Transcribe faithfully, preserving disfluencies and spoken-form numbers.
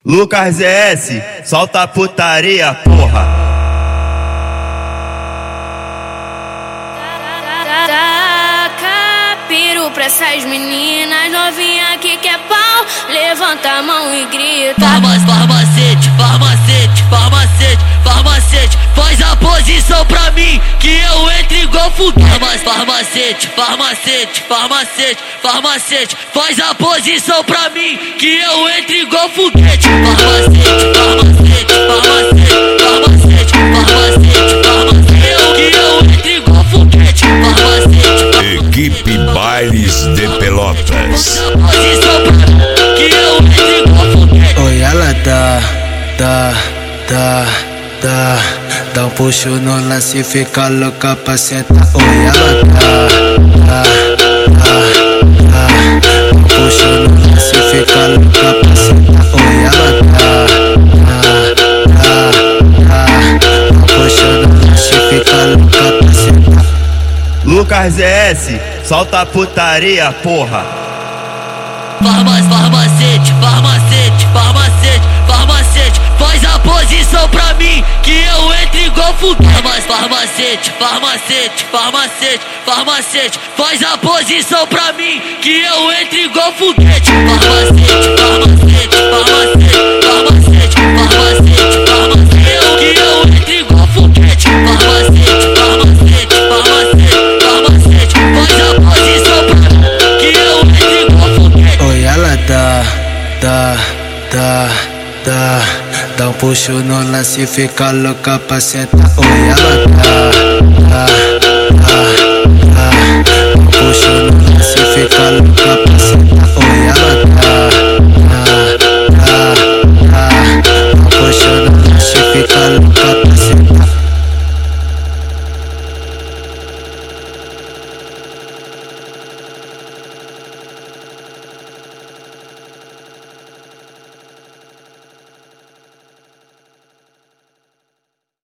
Lucas S, solta a putaria, porra. Taca piru pra essas meninas novinha que quer pau, levanta a mão e grita. Farmas, farmacete, farmacete, farmacete, farmacete, faz a posição pra mim que eu entro igual foguete. Farmas, farmacete, farmacete, farmacete, farmacete, faz a posição pra mim que eu entro igual foguete. Farmacete, farmacete, farmacete, farmacete, farmacete, farmacete, eu que eu entro igual foguete. Farmacete, Equipe Bailes de Pelotas. faz a posição pra mim que eu entro igual foguete. Oi, ela dá, dá, dá, dá, dá um puxo no lance e fica louca pra sentar. Oi, ela dá, dá, dá, dá, dá um puxo no lance e fica louca pra sentar. Oi, ela dá, dá, dá, dá, dá um puxo no lance e fica louca pra sentar. Lucas S, solta a putaria, porra. Farmas, farmacete, farmacete, farmacete, farmacete, faz a posição pra mim que eu entro igual foguete. Farmas, farmacete, farmacete, farmacete, farmacete, faz a posição pra mim que eu entro igual foguete. Farmacete, farmacete, farmacete, farmacete, farmacete, farmacete, eu que eu entro igual foguete. Farmacete, farmacete, farmacete, farmacete, faz a posição pra mim que eu entro igual foguete. Oi, ela dá, dá, dá, dá, dá um puxo no lance e fica louca pra sentar. Oi, ela dá, dá, dá, dá, dá um puxo no lance e fica louca pra sentar. Oi, ela dá.